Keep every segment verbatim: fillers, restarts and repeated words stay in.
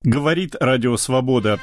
Говорит Радио Свобода.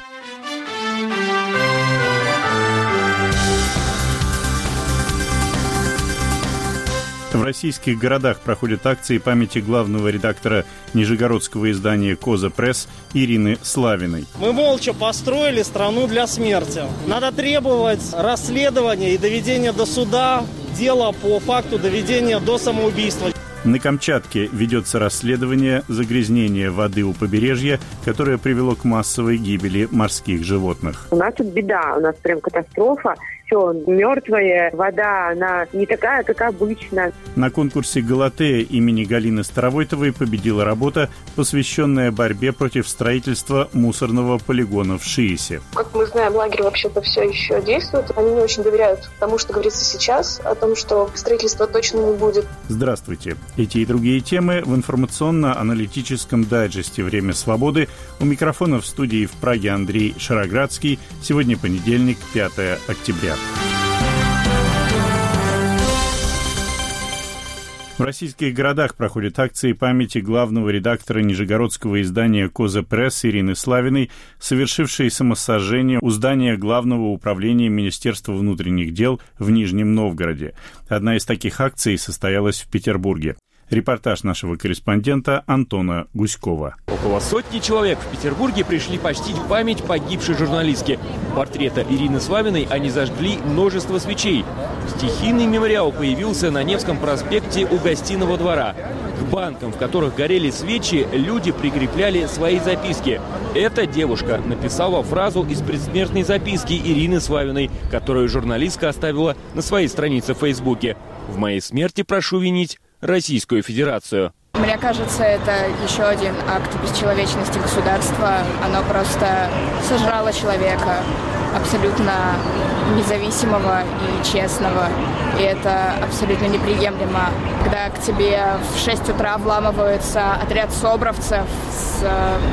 В российских городах проходят акции памяти главного редактора нижегородского издания «Коза Пресс» Ирины Славиной. Мы молча построили страну для смерти. Надо требовать расследования и доведения до суда дела по факту доведения до самоубийства. На Камчатке ведется расследование загрязнения воды у побережья, которое привело к массовой гибели морских животных. У нас тут беда, у нас прям катастрофа. Все, мертвая вода, она не такая, как обычно. На конкурсе «Галатея» имени Галины Старовойтовой победила работа, посвященная борьбе против строительства мусорного полигона в Шиисе. Как мы знаем, лагерь вообще-то все еще действует. Они не очень доверяют тому, что говорится сейчас, о том, что строительства точно не будет. Здравствуйте. Эти и другие темы в информационно-аналитическом дайджесте «Время свободы». У микрофона в студии в Праге Андрей Шароградский. Сегодня понедельник, пятое октября. В российских городах проходят акции памяти главного редактора нижегородского издания «Коза Пресс» Ирины Славиной, совершившей самосожжение у здания Главного управления Министерства внутренних дел в Нижнем Новгороде. Одна из таких акций состоялась в Петербурге. Репортаж нашего корреспондента Антона Гуськова. Около сотни человек в Петербурге пришли почтить память погибшей журналистки. Портрета Ирины Славиной они зажгли множество свечей. Стихийный мемориал появился на Невском проспекте у Гостиного двора. К банкам, в которых горели свечи, люди прикрепляли свои записки. Эта девушка написала фразу из предсмертной записки Ирины Славиной, которую журналистка оставила на своей странице в Фейсбуке. «В моей смерти прошу винить Российскую Федерацию». Мне кажется, это еще один акт бесчеловечности государства. Оно просто сожрало человека, абсолютно независимого и честного. И это абсолютно неприемлемо. Когда к тебе в шесть утра вламывается отряд собровцев с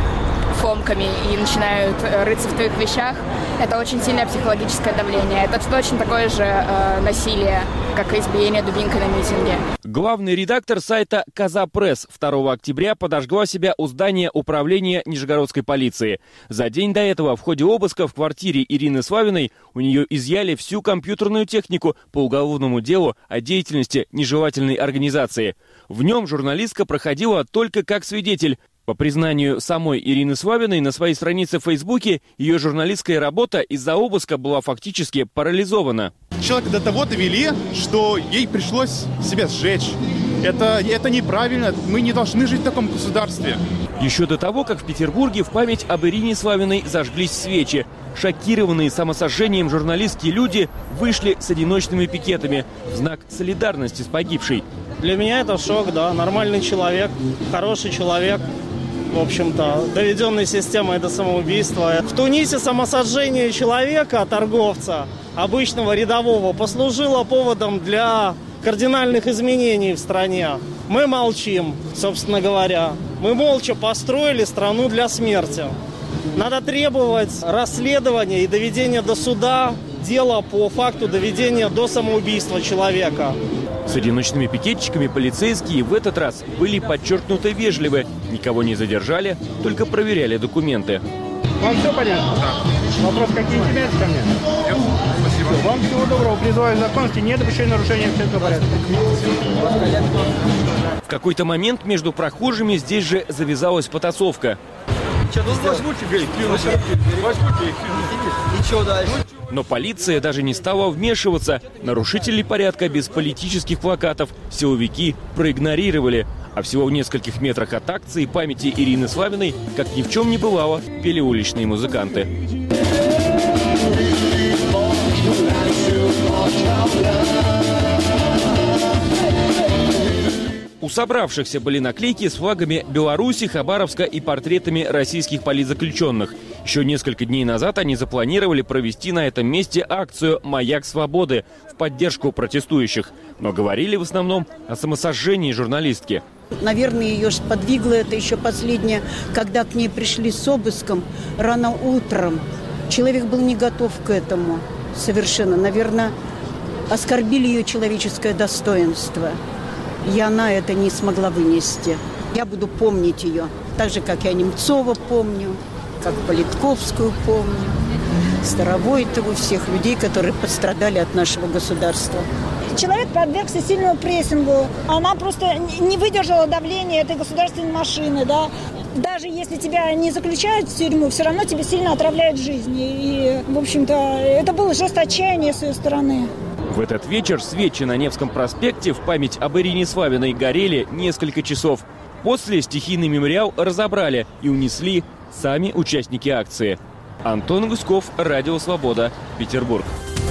фомками и начинают рыться в твоих вещах, это очень сильное психологическое давление. Это точно такое же э, насилие, как и избиение дубинкой на митинге. Главный редактор сайта «Коза Пресс» второго октября подожгла себя у здания управления Нижегородской полиции. За день до этого в ходе обыска в квартире Ирины Славиной у нее изъяли всю компьютерную технику по уголовному делу о деятельности нежелательной организации. В нем журналистка проходила только как свидетель. По признанию самой Ирины Славиной, на своей странице в Фейсбуке ее журналистская работа из-за обыска была фактически парализована. Человека до того довели, что ей пришлось себя сжечь. Это, это неправильно. Мы не должны жить в таком государстве. Еще до того, как в Петербурге в память об Ирине Славиной зажглись свечи, шокированные самосожжением журналистские люди вышли с одиночными пикетами в знак солидарности с погибшей. Для меня это шок, да. Нормальный человек, хороший человек. В общем-то, доведенной системой до самоубийства. В Тунисе самосожжение человека, торговца, обычного рядового, послужило поводом для кардинальных изменений в стране. Мы молчим, собственно говоря. Мы молча построили страну для смерти. Надо требовать расследования и доведения до суда дела по факту доведения до самоубийства человека. С одиночными пикетчиками полицейские в этот раз были подчеркнуто вежливы. Никого не задержали, только проверяли документы. Вам все понятно? Да. Вопрос какие имеются ко мне? Нет, спасибо. Вам всего доброго. Призываю законности, недопущения нарушения общественного порядка. В какой-то момент между прохожими здесь же завязалась потасовка. Но полиция даже не стала вмешиваться. Нарушителей порядка без политических плакатов силовики проигнорировали. А всего в нескольких метрах от акции памяти Ирины Славиной, как ни в чем не бывало, пели уличные музыканты. У собравшихся были наклейки с флагами Беларуси, Хабаровска и портретами российских политзаключенных. Еще несколько дней назад они запланировали провести на этом месте акцию «Маяк свободы» в поддержку протестующих. Но говорили в основном о самосожжении журналистки. Наверное, ее сподвигло это еще последнее, когда к ней пришли с обыском рано утром. Человек был не готов к этому совершенно. Наверное, оскорбили ее человеческое достоинство. И она это не смогла вынести. Я буду помнить ее, так же, как я Немцова помню, как Политковскую помню, Старовойтову, всех людей, которые пострадали от нашего государства. Человек подвергся сильному прессингу. Она просто не выдержала давления этой государственной машины, да. Даже если тебя не заключают в тюрьму, все равно тебе сильно отравляют жизнь. И, в общем-то, это было жесткое отчаяние с ее стороны. В этот вечер свечи на Невском проспекте в память об Ирине Славиной горели несколько часов. После стихийный мемориал разобрали и унесли сами участники акции. Антон Гуськов, Радио Свобода, Петербург.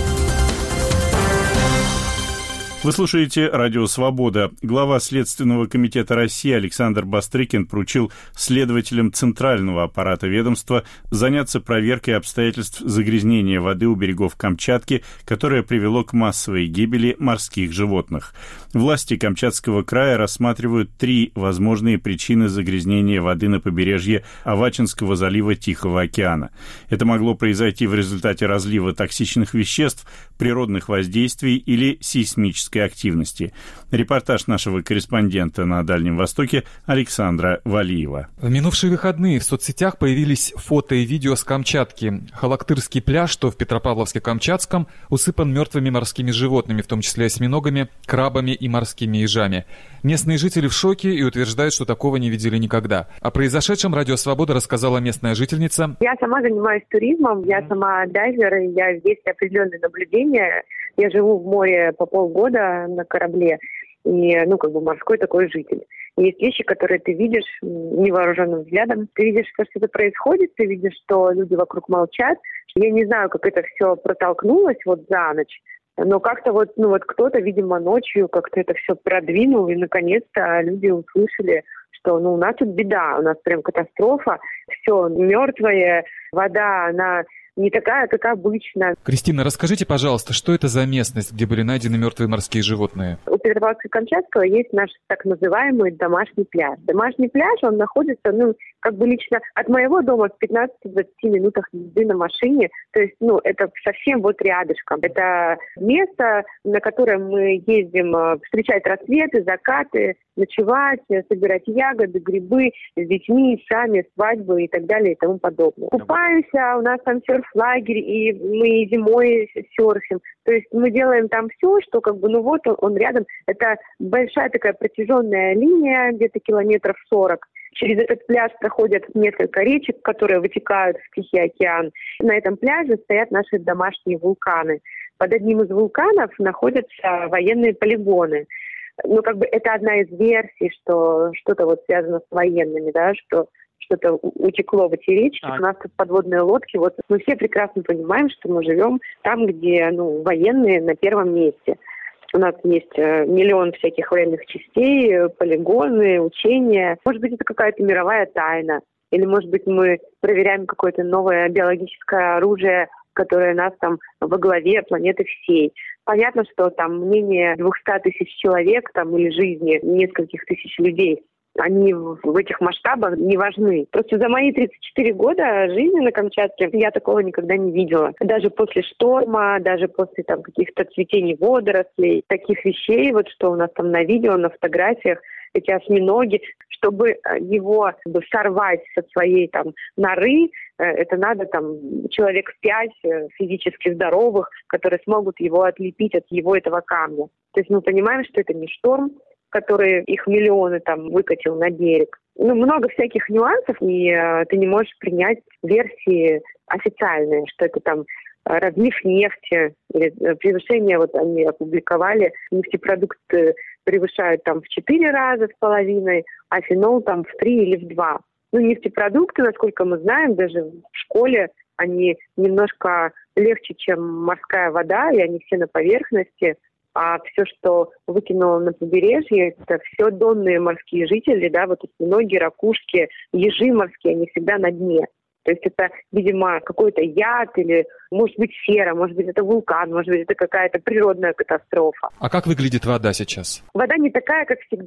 Вы слушаете «Радио Свобода». Глава Следственного комитета России Александр Бастрыкин поручил следователям Центрального аппарата ведомства заняться проверкой обстоятельств загрязнения воды у берегов Камчатки, которое привело к массовой гибели морских животных. Власти Камчатского края рассматривают три возможные причины загрязнения воды на побережье Авачинского залива Тихого океана. Это могло произойти в результате разлива токсичных веществ, природных воздействий или сейсмической активности. Репортаж нашего корреспондента на Дальнем Востоке Александра Валиева. В минувшие выходные в соцсетях появились фото и видео с Камчатки. Халактырский пляж, что в Петропавловске-Камчатском, усыпан мертвыми морскими животными, в том числе осьминогами, крабами и морскими ежами. Местные жители в шоке и утверждают, что такого не видели никогда. О произошедшем Радио Свобода рассказала местная жительница. Я сама занимаюсь туризмом, я сама дайвер, и я есть определенные наблюдения. Я живу в море по полгода на корабле, и, ну, как бы морской такой житель. И есть вещи, которые ты видишь невооруженным взглядом. Ты видишь, что что-то происходит, ты видишь, что люди вокруг молчат. Я не знаю, как это все протолкнулось вот за ночь, но как-то вот, ну вот кто-то, видимо, ночью как-то это все продвинул, и наконец-то люди услышали, что ну у нас тут беда, у нас прям катастрофа, все мертвое, вода, она не такая, как обычно. Кристина, расскажите, пожалуйста, что это за местность, где были найдены мертвые морские животные? У Петропавловска-Камчатского есть наш так называемый домашний пляж. Домашний пляж, он находится, ну, как бы лично от моего дома в пятнадцати-двадцати минутах езды на машине. То есть, ну, это совсем вот рядышком. Это место, на которое мы ездим встречать рассветы, закаты, ночевать, собирать ягоды, грибы с детьми, сами, свадьбы и так далее и тому подобное. Купаемся, у нас там серф-лагерь, и мы зимой серфим. То есть мы делаем там все, что как бы, ну вот он, он рядом. Это большая такая протяженная линия, где-то километров сорок. Через этот пляж проходят несколько речек, которые вытекают в Тихий океан. На этом пляже стоят наши домашние вулканы. Под одним из вулканов находятся военные полигоны. Ну, как бы это одна из версий, что что-то вот связано с военными, да, что что-то утекло в эти речки. А. У нас тут подводные лодки. Вот мы все прекрасно понимаем, что мы живем там, где, ну, военные на первом месте. У нас есть миллион всяких военных частей, полигоны, учения. Может быть, это какая-то мировая тайна. Или, может быть, мы проверяем какое-то новое биологическое оружие, которое нас там во главе планеты всей. Понятно, что там мнение двухсот тысяч человек там, или жизни нескольких тысяч людей, они в этих масштабах не важны. Просто за мои тридцать четыре года жизни на Камчатке я такого никогда не видела. Даже после шторма, даже после там каких-то цветений водорослей, таких вещей, вот что у нас там на видео, на фотографиях, эти осьминоги, чтобы его чтобы сорвать со своей там норы, это надо там человек пять физически здоровых, которые смогут его отлепить от его этого камня. То есть мы понимаем, что это не шторм, который их миллионы там выкатил на берег. Ну, много всяких нюансов, и э, ты не можешь принять версии официальные, что это там разлив нефти или превышение, вот они опубликовали, нефтепродукты превышают там в четыре раза с половиной, а фенол там в три или в два. Ну, нефтепродукты, насколько мы знаем, даже в школе они немножко легче, чем морская вода, и они все на поверхности. А все, что выкинуло на побережье, это все донные морские жители, да, вот осьминоги, ракушки, ежи морские, они всегда на дне. То есть это, видимо, какой-то яд или, может быть, сера, может быть, это вулкан, может быть, это какая-то природная катастрофа. А как выглядит вода сейчас? Вода не такая, как всегда.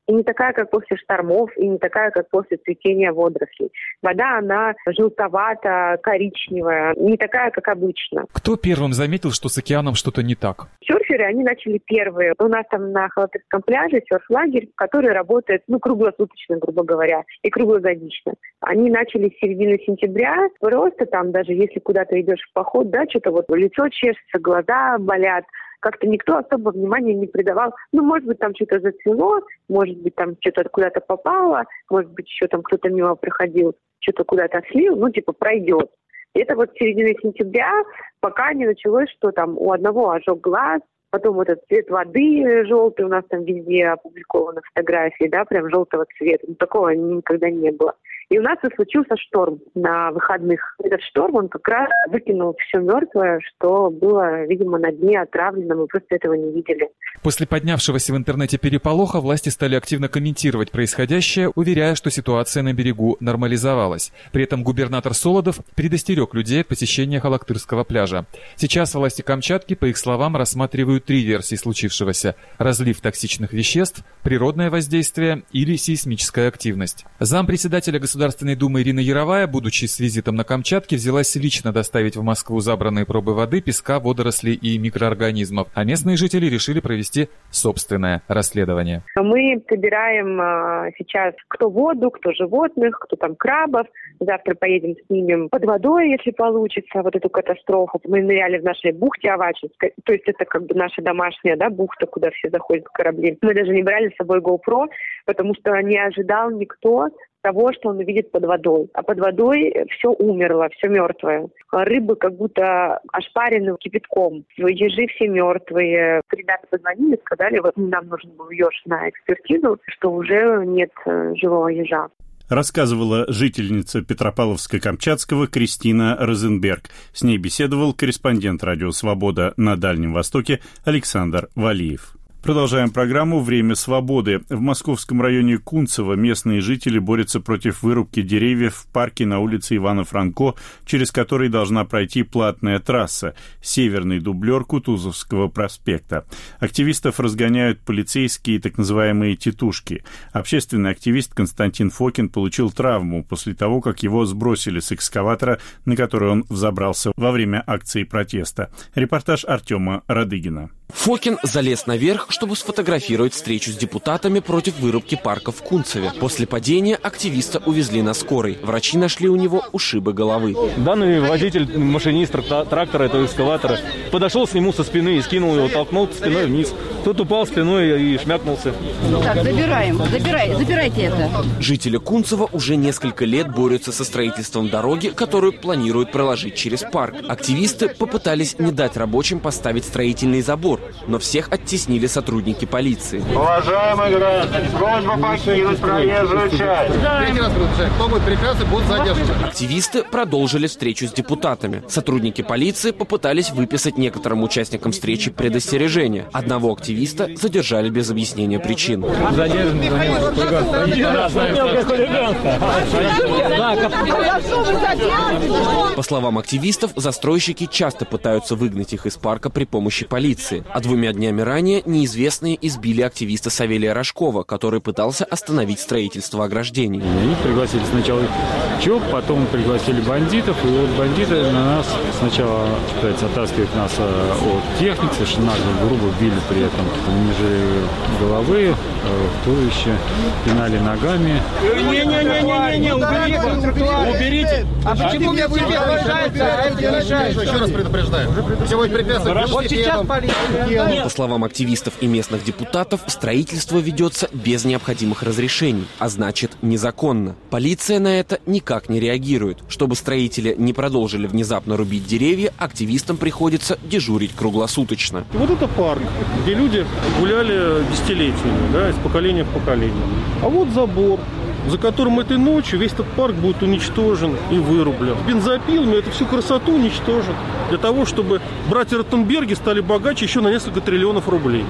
И не такая, как после штормов, и не такая, как после цветения водорослей. Вода, она желтовато-коричневая, не такая, как обычно. Кто первым заметил, что с океаном что-то не так? Серферы, они начали первые. У нас там на Халатырском пляже серф-лагерь, который работает, ну, круглосуточно, грубо говоря, и круглогодично. Они начали с середины сентября. Просто там, даже если куда-то идешь в поход, да, что-то вот лицо чешется, глаза болят. Как-то никто особо внимания не придавал. Ну, может быть, там что-то зацвело, может быть, там что-то куда-то попало, может быть, еще там кто-то мимо проходил, что-то куда-то слил, ну, типа, пройдет. И это вот с середины сентября, пока не началось, что там у одного ожог глаз, потом вот этот цвет воды желтый, у нас там везде опубликованы фотографии, да, прям желтого цвета. Ну, такого никогда не было. И у нас и случился шторм на выходных. Этот шторм, он как раз выкинул все мертвое, что было, видимо, на дне отравлено, мы просто этого не видели. После поднявшегося в интернете переполоха власти стали активно комментировать происходящее, уверяя, что ситуация на берегу нормализовалась. При этом губернатор Солодов предостерег людей от посещения Халактырского пляжа. Сейчас власти Камчатки, по их словам, рассматривают три версии случившегося: разлив токсичных веществ, природное воздействие или сейсмическая активность. Зампредседателя Государственной Думы Ирина Яровая, будучи с визитом на Камчатке, взялась лично доставить в Москву забранные пробы воды, песка, водорослей и микроорганизмов, а местные жители решили провести собственное расследование. Мы собираем а, сейчас кто воду, кто животных, кто там крабов. Завтра поедем, снимем под водой, если получится, вот эту катастрофу. Мы ныряли в нашей бухте Авачинской, то есть это как бы наша домашняя, да, бухта, куда все заходят корабли. Мы даже не брали с собой GoPro, потому что не ожидал никто того, что он увидит под водой. А под водой все умерло, все мертвое. Рыбы как будто ошпарены кипятком. Ежи все мертвые. Ребята позвонили, сказали, вот нам нужен был еж на экспертизу, что уже нет живого ежа. Рассказывала жительница Петропавловска-Камчатского Кристина Розенберг. С ней беседовал корреспондент «Радио Свобода» на Дальнем Востоке Александр Валиев. Продолжаем программу «Время свободы». В московском районе Кунцево местные жители борются против вырубки деревьев в парке на улице Ивана Франко, через который должна пройти платная трасса, северный дублер Кутузовского проспекта. Активистов разгоняют полицейские так называемые «тетушки». Общественный активист Константин Фокин получил травму после того, как его сбросили с экскаватора, на который он взобрался во время акции протеста. Репортаж Артема Радыгина. Фокин залез наверх, чтобы сфотографировать встречу с депутатами против вырубки парка в Кунцеве. После падения активиста увезли на скорой. Врачи нашли у него ушибы головы. Данный водитель, машинист трактора, этого экскаватора, подошел к нему со спины и скинул его, толкнул спиной вниз. Тот упал спиной и шмякнулся. Так, забираем, забирай, забирайте это. Жители Кунцева уже несколько лет борются со строительством дороги, которую планируют проложить через парк. Активисты попытались не дать рабочим поставить строительный забор, но всех оттеснили сотрудники полиции. Уважаемые граждане, просьба покинуть проезжую часть. Третий раз предупреждаю, кто будет препятствовать, будут задержаны. Активисты продолжили встречу с депутатами. Сотрудники полиции попытались выписать некоторым участникам встречи предостережение. Одного активиста задержали без объяснения причин. По словам активистов, застройщики часто пытаются выгнать их из парка при помощи полиции. А двумя днями ранее неизвестные избили активиста Савелия Рожкова, который пытался остановить строительство ограждений. Они пригласили сначала ЧОП, потом пригласили бандитов, и вот бандиты на нас сначала пытаются оттаскивать нас от техники, совершенно нагло, грубо били при этом ниже головы, в туловище, пинали ногами. Не-не-не-не-не, уберите, уберите. А почему мне вы мешаете? Еще раз предупреждаю. Всего препятствия. Вот сейчас полиция. По словам активистов и местных депутатов, строительство ведется без необходимых разрешений, а значит незаконно. Полиция на это никак не реагирует. Чтобы строители не продолжили внезапно рубить деревья, активистам приходится дежурить круглосуточно. Вот это парк, где люди гуляли десятилетиями, да, из поколения в поколение. А вот забор, за которым этой ночью весь этот парк будет уничтожен и вырублен. Бензопилами это всю красоту уничтожат. Для того, чтобы братья Ротенберги стали богаче еще на несколько триллионов рублей.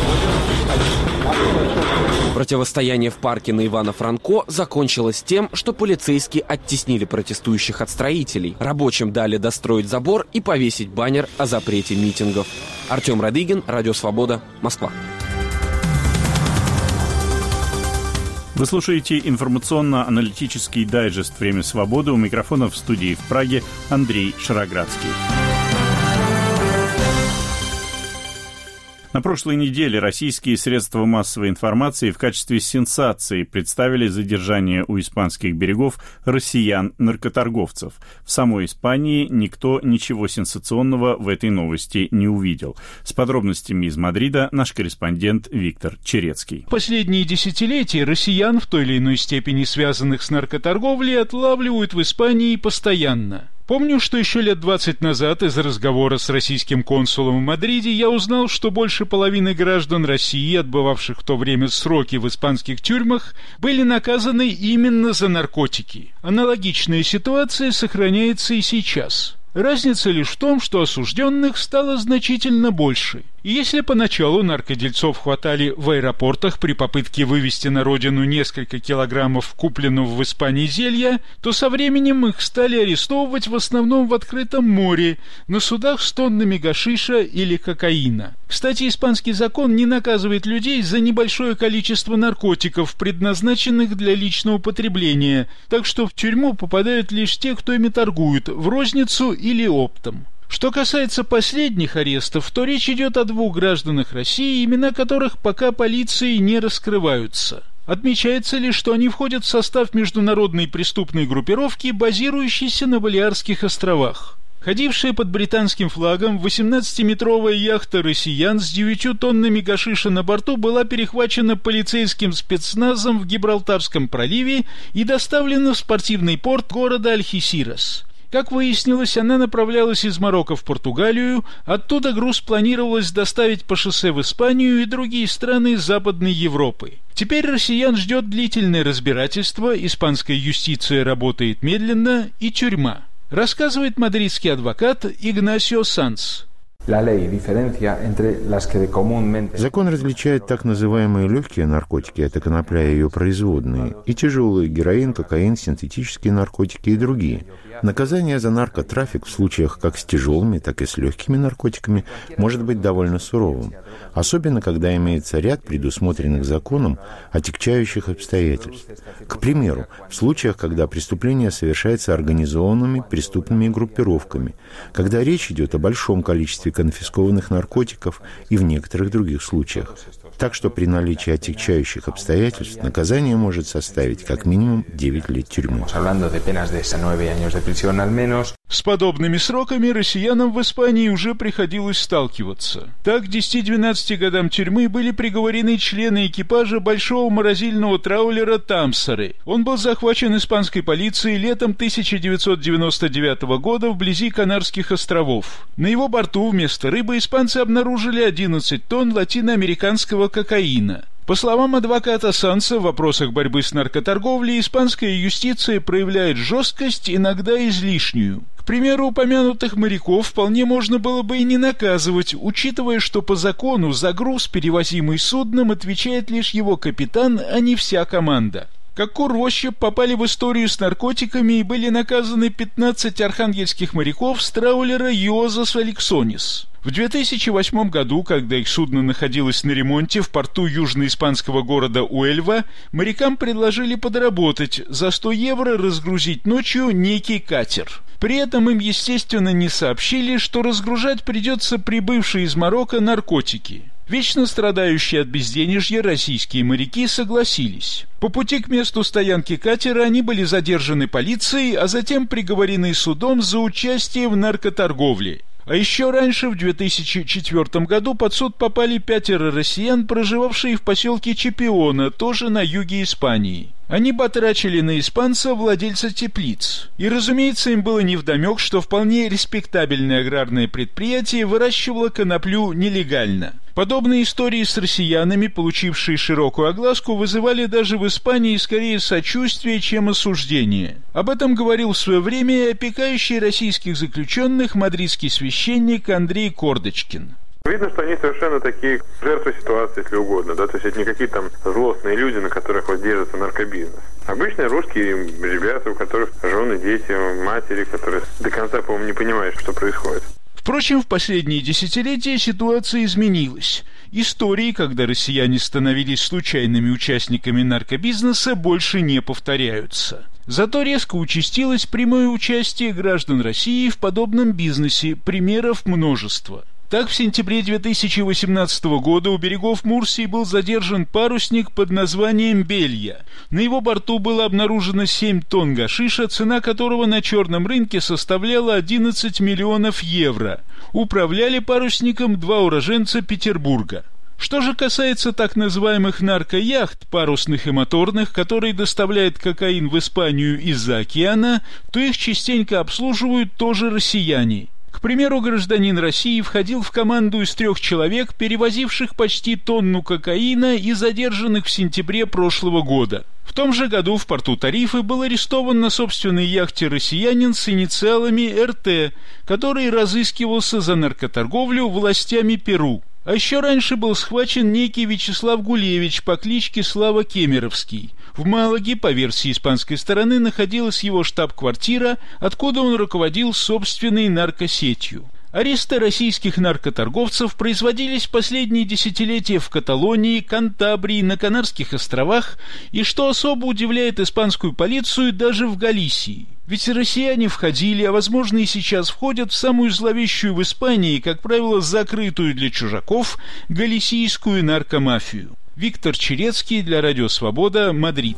Противостояние в парке на Ивана Франко закончилось тем, что полицейские оттеснили протестующих от строителей. Рабочим дали достроить забор и повесить баннер о запрете митингов. Артем Радыгин, Радио Свобода, Москва. Вы слушаете информационно-аналитический дайджест «Время свободы». У микрофона в студии в Праге Андрей Шароградский. На прошлой неделе российские средства массовой информации в качестве сенсации представили задержание у испанских берегов россиян-наркоторговцев. В самой Испании никто ничего сенсационного в этой новости не увидел. С подробностями из Мадрида наш корреспондент Виктор Черецкий. Последние десятилетия россиян, в той или иной степени связанных с наркоторговлей, отлавливают в Испании постоянно. Помню, что еще лет двадцать назад из разговора с российским консулом в Мадриде я узнал, что больше половины граждан России, отбывавших в то время сроки в испанских тюрьмах, были наказаны именно за наркотики. Аналогичная ситуация сохраняется и сейчас. Разница лишь в том, что осужденных стало значительно больше. И если поначалу наркодельцов хватали в аэропортах при попытке вывести на родину несколько килограммов купленного в Испании зелья, то со временем их стали арестовывать в основном в открытом море, на судах с тоннами гашиша или кокаина. Кстати, испанский закон не наказывает людей за небольшое количество наркотиков, предназначенных для личного потребления, так что в тюрьму попадают лишь те, кто ими торгуют, в розницу или оптом. Что касается последних арестов, то речь идет о двух гражданах России, имена которых пока полиции не раскрываются. Отмечается лишь, что они входят в состав международной преступной группировки, базирующейся на Балиарских островах. Ходившая под британским флагом восемнадцатиметровая яхта россиян с девятью тоннами гашиша на борту была перехвачена полицейским спецназом в Гибралтарском проливе и доставлена в спортивный порт города Альхесирас. Как выяснилось, она направлялась из Марокко в Португалию, оттуда груз планировалось доставить по шоссе в Испанию и другие страны Западной Европы. Теперь россиян ждет длительное разбирательство, испанская юстиция работает медленно и тюрьма. Рассказывает мадридский адвокат Игнасио Санс. Закон различает так называемые легкие наркотики, это конопля и ее производные, и тяжелые, героин, кокаин, синтетические наркотики и другие. Наказание за наркотрафик в случаях как с тяжелыми, так и с легкими наркотиками может быть довольно суровым, особенно когда имеется ряд предусмотренных законом отягчающих обстоятельств. К примеру, в случаях, когда преступление совершается организованными преступными группировками, когда речь идет о большом количестве конфискованных наркотиков и в некоторых других случаях. Так что при наличии отягчающих обстоятельств наказание может составить как минимум девять лет тюрьмы. С подобными сроками россиянам в Испании уже приходилось сталкиваться. Так, к десяти-двенадцати годам тюрьмы были приговорены члены экипажа большого морозильного траулера «Тамсары». Он был захвачен испанской полицией летом тысяча девятьсот девяносто девятого года вблизи Канарских островов. На его борту вместо рыбы испанцы обнаружили одиннадцать тонн латиноамериканского кокаина. По словам адвоката Санса, в вопросах борьбы с наркоторговлей испанская юстиция проявляет жесткость, иногда излишнюю. К примеру, упомянутых моряков вполне можно было бы и не наказывать, учитывая, что по закону за груз, перевозимый судном, отвечает лишь его капитан, а не вся команда. Как кур-рощип попали в историю с наркотиками и были наказаны пятнадцать архангельских моряков с траулера «Йозас Алексонис». В две тысячи восьмом году, когда их судно находилось на ремонте в порту южноиспанского города Уэльва, морякам предложили подработать, за сто евро разгрузить ночью некий катер. При этом им, естественно, не сообщили, что разгружать придется прибывшие из Марокко наркотики. Вечно страдающие от безденежья российские моряки согласились. По пути к месту стоянки катера они были задержаны полицией, а затем приговорены судом за участие в наркоторговле. А еще раньше, в две тысячи четвёртом году, под суд попали пятеро россиян, проживавшие в поселке Чепиона, тоже на юге Испании. Они батрачили на испанца, владельца теплиц. И, разумеется, им было невдомек, что вполне респектабельное аграрное предприятие выращивало коноплю нелегально. Подобные истории с россиянами, получившие широкую огласку, вызывали даже в Испании скорее сочувствие, чем осуждение. Об этом говорил в свое время и опекающий российских заключенных мадридский священник Андрей Кордочкин. Видно, что они совершенно такие жертвы ситуации, если угодно, да, то есть это не какие-то там злостные люди, на которых вот держится наркобизнес. Обычные русские ребята, у которых жены, дети, матери, которые до конца, по-моему, не понимают, что происходит. Впрочем, в последние десятилетия ситуация изменилась. Истории, когда россияне становились случайными участниками наркобизнеса, больше не повторяются. Зато резко участилось прямое участие граждан России в подобном бизнесе, примеров множество. Так, в сентябре две тысячи восемнадцатого года у берегов Мурсии был задержан парусник под названием «Белья». На его борту было обнаружено семь тонн гашиша, цена которого на черном рынке составляла одиннадцать миллионов евро. Управляли парусником два уроженца Петербурга. Что же касается так называемых наркояхт, парусных и моторных, которые доставляют кокаин в Испанию из-за океана, то их частенько обслуживают тоже россияне. К примеру, гражданин России входил в команду из трех человек, перевозивших почти тонну кокаина и задержанных в сентябре прошлого года. В том же году в порту Тарифы был арестован на собственной яхте россиянин с инициалами эр тэ, который разыскивался за наркоторговлю властями Перу. А еще раньше был схвачен некий Вячеслав Гулевич по кличке Слава Кемеровский. В Малаге, по версии испанской стороны, находилась его штаб-квартира, откуда он руководил собственной наркосетью. Аресты российских наркоторговцев производились в последние десятилетия в Каталонии, Кантабрии, на Канарских островах и, что особо удивляет испанскую полицию, даже в Галисии. Ведь россияне входили, а возможно и сейчас входят в самую зловещую в Испании, как правило, закрытую для чужаков, галисийскую наркомафию. Виктор Черецкий для Радио Свобода, Мадрид.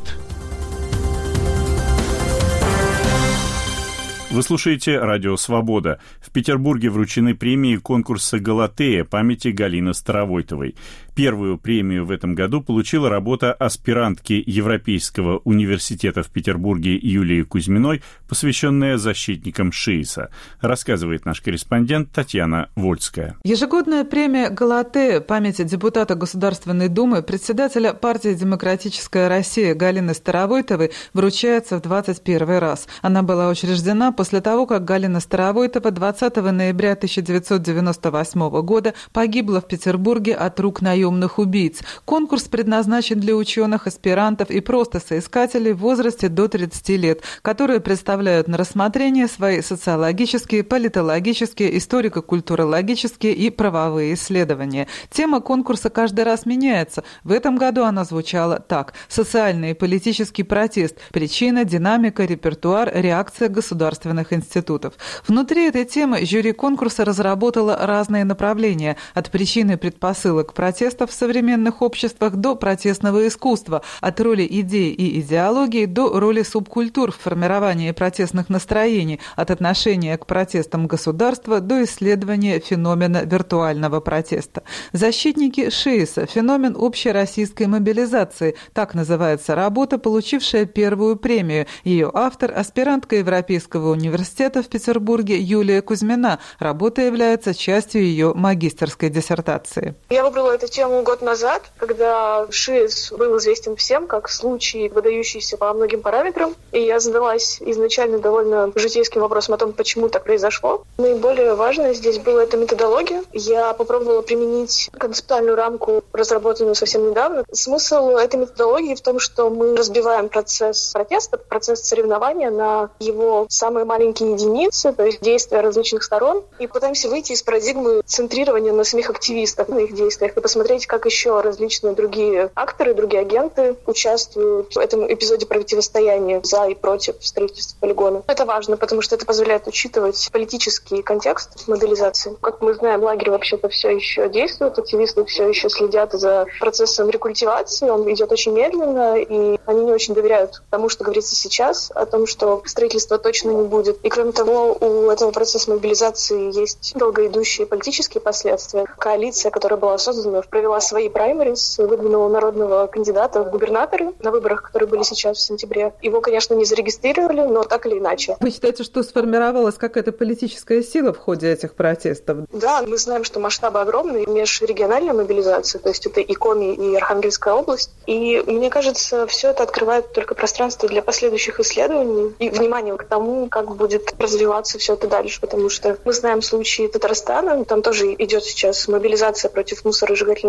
Вы слушаете «Радио Свобода». В Петербурге вручены премии конкурса «Галатея» памяти Галины Старовойтовой. Первую премию в этом году получила работа аспирантки Европейского университета в Петербурге Юлии Кузьминой, посвященная защитникам ШИИСа. Рассказывает наш корреспондент Татьяна Вольская. Ежегодная премия «Галатея» памяти депутата Государственной Думы, председателя партии «Демократическая Россия» Галины Старовойтовой вручается в двадцать первый раз. Она была учреждена после того, как Галина Старовойтова двадцатого ноября тысяча девятьсот девяносто восьмого года погибла в Петербурге от рук наемных убийц. Конкурс предназначен для ученых, аспирантов и просто соискателей в возрасте до тридцати лет, которые представляют на рассмотрение свои социологические, политологические, историко-культурологические и правовые исследования. Тема конкурса каждый раз меняется. В этом году она звучала так: «Социальный и политический протест. Причина, динамика, репертуар, реакция государственных институтов». Внутри этой темы жюри конкурса разработало разные направления, от причин и предпосылок протеста в современных обществах до протестного искусства, от роли идей и идеологии до роли субкультур в формировании протестных настроений, от отношения к протестам государства до исследования феномена виртуального протеста. «Защитники ШИИСа. Феномен общероссийской мобилизации» — так называется работа, получившая первую премию. Ее автор — аспирантка Европейского университета в Петербурге Юлия Кузьмина. Работа является частью ее магистерской диссертации. Я выбрала эту тему год назад, когда ШИИС был известен всем как случай, выдающийся по многим параметрам. И я задалась изначально довольно житейским вопросом о том, почему так произошло. Наиболее важное здесь была эта методология. Я попробовала применить концептуальную рамку, разработанную совсем недавно. Смысл этой методологии в том, что мы разбиваем процесс протеста, процесс соревнования на его самые маленькие единицы, то есть действия различных сторон, и пытаемся выйти из парадигмы центрирования на самих активистах, на их действиях, и посмотреть, как еще различные другие акторы, другие агенты участвуют в этом эпизоде противостояния за и против строительства полигона. Это важно, потому что это позволяет учитывать политический контекст мобилизации. Как мы знаем, лагерь вообще-то все еще действует, активисты все еще следят за процессом рекультивации, он идет очень медленно, и они не очень доверяют тому, что говорится сейчас, о том, что строительства точно не будет. И кроме того, у этого процесса мобилизации есть долгоидущие политические последствия. Коалиция, которая была создана, провела свои праймерис, выдвинула народного кандидата в губернаторы на выборах, которые были сейчас в сентябре. Его, конечно, не зарегистрировали, но так или иначе. Вы считаете, что сформировалась какая-то политическая сила в ходе этих протестов? Да, мы знаем, что масштабы огромные, межрегиональная мобилизация, то есть это и Коми, и Архангельская область. И мне кажется, все это открывает только пространство для последующих исследований и внимания к тому, как будет развиваться все это дальше, потому что мы знаем случаи Татарстана, там тоже идет сейчас мобилизация против мусоросжигательного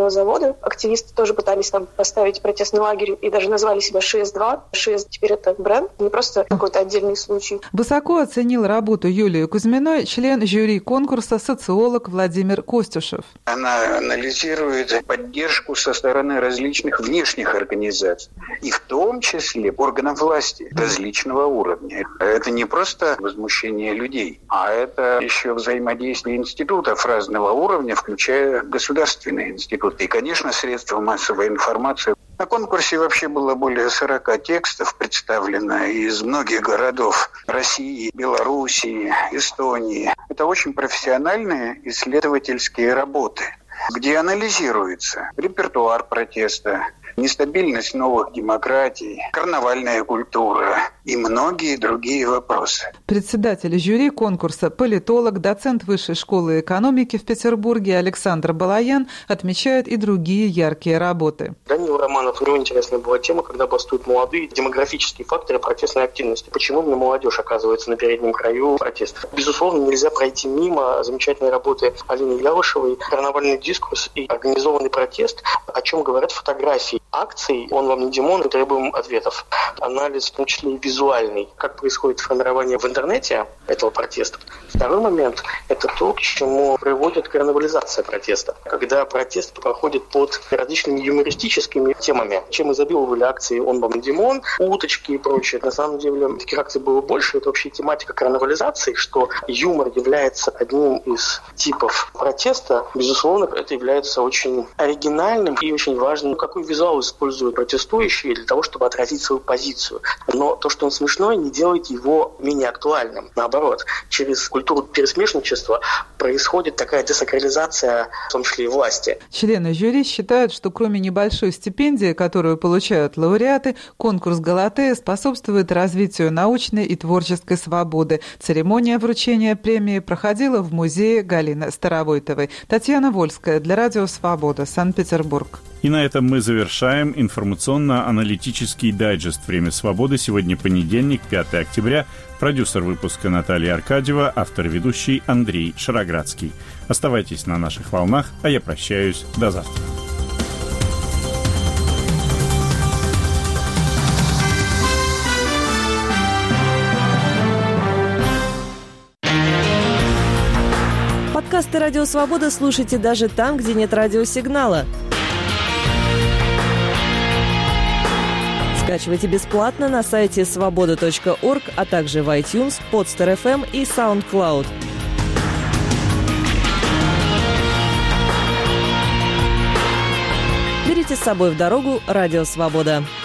автомобильного завода. Активисты тоже пытались там поставить протестный лагерь и даже назвали себя ШИЭС два. ШИЭС теперь это бренд, не просто какой-то отдельный случай. Высоко оценил работу Юлии Кузьминой член жюри конкурса социолог Владимир Костюшев. Она анализирует поддержку со стороны различных внешних организаций, и в том числе органов власти различного уровня. Это не просто возмущение людей, а это еще взаимодействие институтов разного уровня, включая государственные институты и, конечно, средства массовой информации. На конкурсе вообще было более сорока текстов представлено из многих городов России, Белоруссии, Эстонии. Это очень профессиональные исследовательские работы, где анализируется репертуар протеста, нестабильность новых демократий, карнавальная культура и многие другие вопросы. Председатель жюри конкурса, политолог, доцент Высшей школы экономики в Петербурге Александр Балаян отмечает и другие яркие работы. Данил Романов, у него интересная была тема, когда бастуют молодые, демографические факторы протестной активности. Почему именно молодежь оказывается на переднем краю протестов? Безусловно, нельзя пройти мимо замечательной работы Алины Ялышевой «Карнавальный дискурс и организованный протест», о чем говорят фотографии акций «Он вам не Димон» и требуем ответов. Анализ, в том числе и визуальный, как происходит формирование в интернете этого протеста. Второй момент – это то, к чему приводит карнавализация протеста. Когда протест проходит под различными юмористическими темами, чем изобиловали акции «Он вам не Димон», «Уточки» и прочее. На самом деле таких акций было больше. Это вообще тематика карнавализации, что юмор является одним из типов протеста. Безусловно, это является очень оригинальным и очень важным, какой визуал используют протестующие для того, чтобы отразить свою позицию. Но то, что он смешной, не делает его менее актуальным. Наоборот, через культуру пересмешничества происходит такая десакрализация, в том числе и власти. Члены жюри считают, что кроме небольшой стипендии, которую получают лауреаты, конкурс «Галатея» способствует развитию научной и творческой свободы. Церемония вручения премии проходила в музее Галины Старовойтовой. Татьяна Вольская для Радио Свобода, Санкт-Петербург. И на этом мы завершаем информационно-аналитический дайджест «Время свободы». Сегодня понедельник, пятое октября. Продюсер выпуска Наталья Аркадьева, автор-ведущий Андрей Шароградский. Оставайтесь на наших волнах, а я прощаюсь. До завтра. Подкасты «Радио Свобода» слушайте даже там, где нет радиосигнала. Скачивайте бесплатно на сайте свобода точка орг, а также в iTunes, Podster эф эм и SoundCloud. Берите с собой в дорогу «Радио Свобода».